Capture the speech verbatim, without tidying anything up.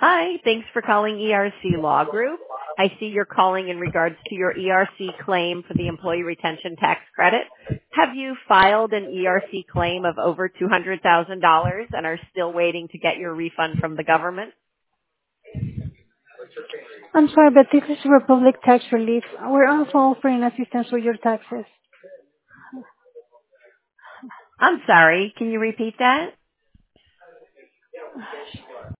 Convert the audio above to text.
Hi, thanks for calling E R C Law Group. I see you're calling in regards to your E R C claim for the Employee Retention Tax Credit. Have you filed an E R C claim of over two hundred thousand dollars and are still waiting to get your refund from the government? I'm sorry, but this is Republic Tax Relief. We're also offering assistance with your taxes. I'm sorry, can you repeat that?